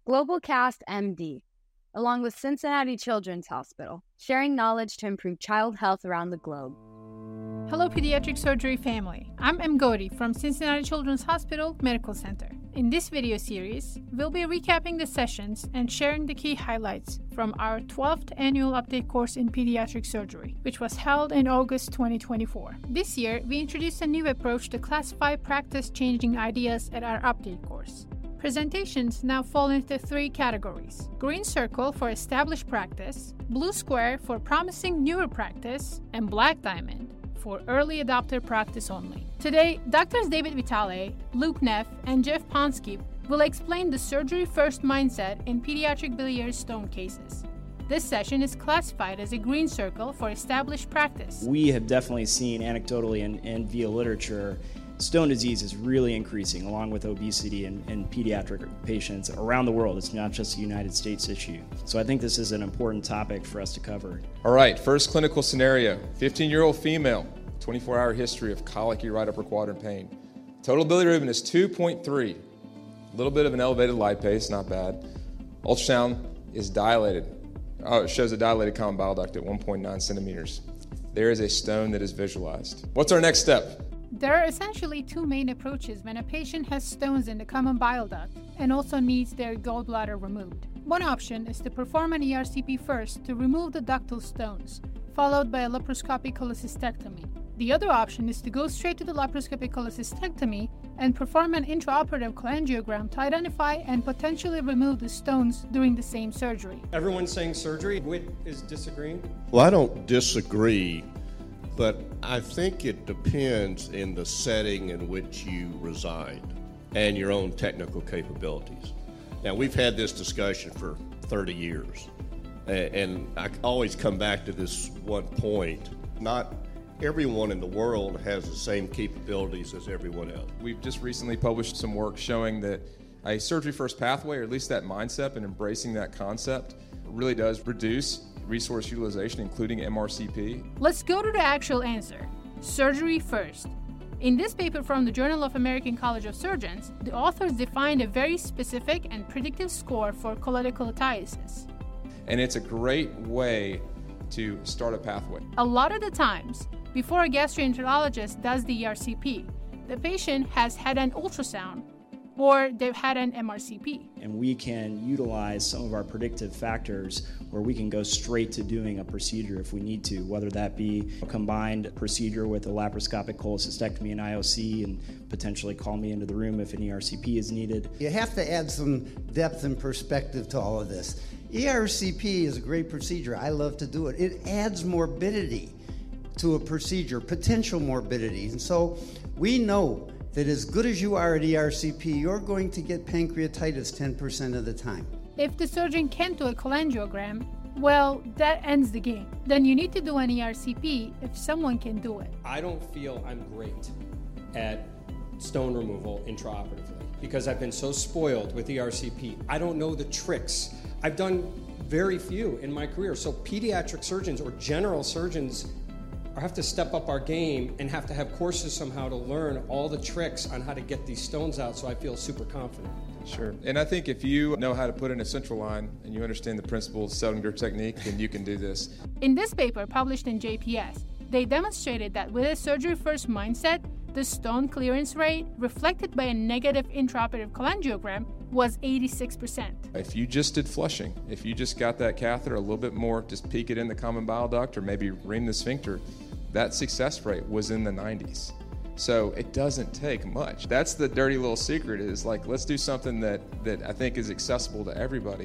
Globalcast MD, along with Cincinnati Children's Hospital, sharing knowledge to improve child health around the globe. Hello, pediatric surgery family. I'm M. Godi from Cincinnati Children's Hospital Medical Center. In this video series, we'll be recapping the sessions and sharing the key highlights from our 12th annual update course in pediatric surgery, which was held in August 2024. This year, we introduced a new approach to classify practice-changing ideas at our update course. Presentations now fall into three categories: green circle for established practice, blue square for promising newer practice, and black diamond for early adopter practice only. Today, Drs. David Vitale, Luke Neff, and Jeff Ponsky will explain the surgery-first mindset in pediatric biliary stone cases. This session is classified as a green circle for established practice. We have definitely seen anecdotally and via literature, stone disease is really increasing along with obesity in pediatric patients around the world. It's not just a United States issue. So I think this is an important topic for us to cover. All right, first clinical scenario, 15-year-old female, 24-hour history of colicky right upper quadrant pain. Total bilirubin is 2.3, a little bit of an elevated lipase, not bad. Ultrasound is dilated. It shows a dilated common bile duct at 1.9 centimeters. There is a stone that is visualized. What's our next step? There are essentially two main approaches when a patient has stones in the common bile duct and also needs their gallbladder removed. One option is to perform an ERCP first to remove the ductal stones, followed by a laparoscopic cholecystectomy. The other option is to go straight to the laparoscopic cholecystectomy and perform an intraoperative cholangiogram to identify and potentially remove the stones during the same surgery. Everyone's saying surgery. Whit is disagreeing. Well, I don't disagree, but I think it depends in the setting in which you reside and your own technical capabilities. Now, we've had this discussion for 30 years, and I always come back to this one point. Not everyone in the world has the same capabilities as everyone else. We've just recently published some work showing that a surgery-first pathway, or at least that mindset and embracing that concept, really does reduce resource utilization, including MRCP. Let's go to the actual answer. Surgery first. In this paper from the Journal of American College of Surgeons, the authors defined a very specific and predictive score for cholecystectomy. And it's a great way to start a pathway. A lot of the times, before a gastroenterologist does the ERCP, the patient has had an ultrasound or they've had an MRCP. And we can utilize some of our predictive factors where we can go straight to doing a procedure if we need to, whether that be a combined procedure with a laparoscopic cholecystectomy and IOC, and potentially call me into the room if an ERCP is needed. You have to add some depth and perspective to all of this. ERCP is a great procedure. I love to do it. It adds morbidity to a procedure, potential morbidity. And so we know that as good as you are at ERCP, you're going to get pancreatitis 10% of the time. If the surgeon can't do a cholangiogram, well, that ends the game. Then you need to do an ERCP if someone can do it. I don't feel I'm great at stone removal intraoperatively because I've been so spoiled with ERCP. I don't know the tricks. I've done very few in my career. So pediatric surgeons or general surgeons have to step up our game and have to have courses somehow to learn all the tricks on how to get these stones out, so I feel super confident. Sure. And I think if you know how to put in a central line and you understand the principles of Seldinger technique, then you can do this. In this paper published in JPS, they demonstrated that with a surgery-first mindset, the stone clearance rate reflected by a negative intraoperative cholangiogram was 86%. If you just did flushing, if you just got that catheter a little bit more, just peek it in the common bile duct or maybe ream the sphincter, that success rate was in the 90s. So it doesn't take much. That's the dirty little secret, is like, let's do something that I think is accessible to everybody.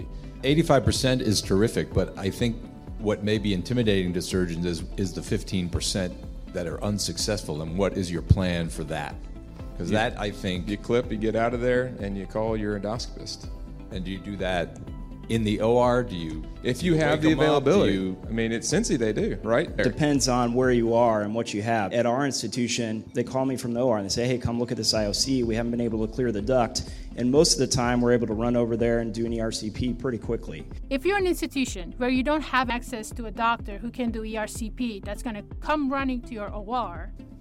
85% is terrific, but I think what may be intimidating to surgeons is the 15% that are unsuccessful, and what is your plan for that? Because that, I think... You clip, you get out of there, and you call your endoscopist. And do you do that in the OR? Do you... If you have the availability. I mean, at Cincy they do, right? Depends on where you are and what you have. At our institution, they call me from the OR and they say, hey, come look at this IOC. We haven't been able to clear the duct. And most of the time, we're able to run over there and do an ERCP pretty quickly. If you're an institution where you don't have access to a doctor who can do ERCP that's going to come running to your OR,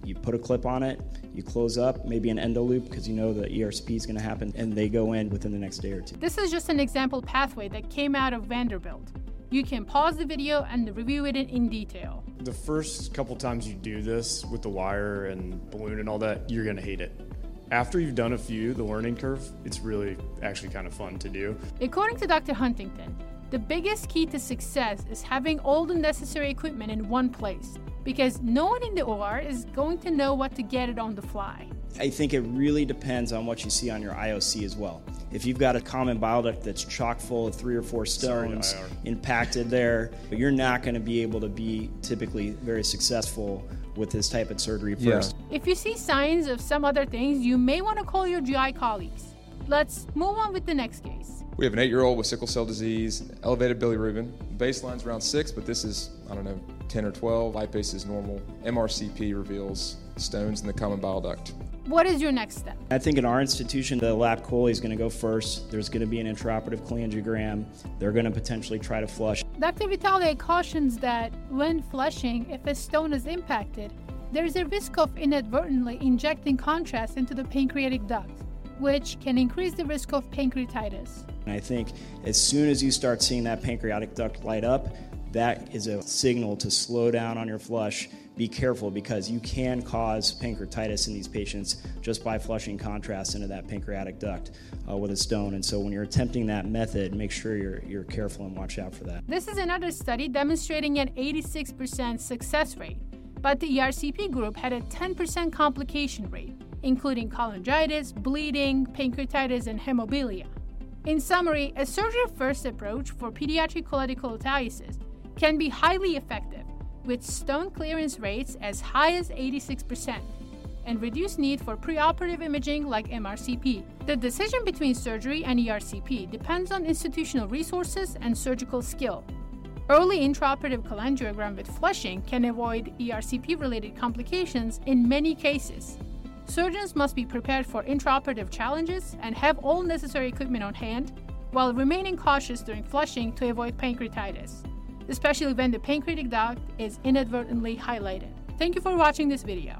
You put a clip on it, you close up, maybe an endo loop because you know the ERCP is going to happen, and they go in within the next day or two. This is just an example pathway that came out of Vanderbilt. You can pause the video and review it in detail. The first couple times you do this with the wire and balloon and all that, you're going to hate it. After you've done a few, the learning curve, it's really actually kind of fun to do. According to Dr. Huntington, the biggest key to success is having all the necessary equipment in one place, because no one in the OR is going to know what to get it on the fly. I think it really depends on what you see on your IOC as well. If you've got a common bile duct that's chock full of 3 or 4 stones impacted there, you're not going to be able to be typically very successful with this type of surgery first. If you see signs of some other things, you may want to call your GI colleagues. Let's move on with the next case. We have an 8-year-old with sickle cell disease, elevated bilirubin. Baseline's around 6, but this is, 10 or 12. Lipase is normal. MRCP reveals stones in the common bile duct. What is your next step? I think in our institution, the lap chole is going to go first. There's going to be an intraoperative cholangiogram. They're going to potentially try to flush. Dr. Vitale cautions that when flushing, if a stone is impacted, there is a risk of inadvertently injecting contrast into the pancreatic duct, which can increase the risk of pancreatitis. And I think as soon as you start seeing that pancreatic duct light up, that is a signal to slow down on your flush. Be careful because you can cause pancreatitis in these patients just by flushing contrast into that pancreatic duct with a stone. And so when you're attempting that method, make sure you're careful and watch out for that. This is another study demonstrating an 86% success rate, but the ERCP group had a 10% complication rate, including cholangitis, bleeding, pancreatitis, and hemophilia. In summary, a surgery-first approach for pediatric cholelithiasis can be highly effective, with stone clearance rates as high as 86%, and reduced need for preoperative imaging like MRCP. The decision between surgery and ERCP depends on institutional resources and surgical skill. Early intraoperative cholangiogram with flushing can avoid ERCP-related complications in many cases. Surgeons must be prepared for intraoperative challenges and have all necessary equipment on hand, while remaining cautious during flushing to avoid pancreatitis, especially when the pancreatic duct is inadvertently highlighted. Thank you for watching this video.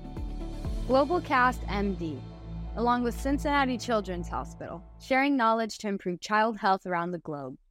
GlobalCast MD, along with Cincinnati Children's Hospital, sharing knowledge to improve child health around the globe.